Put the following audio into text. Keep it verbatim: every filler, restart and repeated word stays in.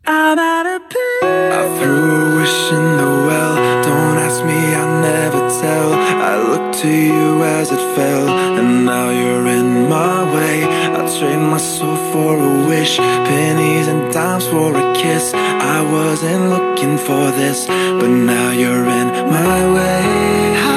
I'm out of pain. I threw a wish in the well. Don't ask me, I'll never tell. I looked to you as it fell, and now you're in my way. I trade my soul for a wish, pennies and dimes for a kiss. I wasn't looking for this, but now you're in my way.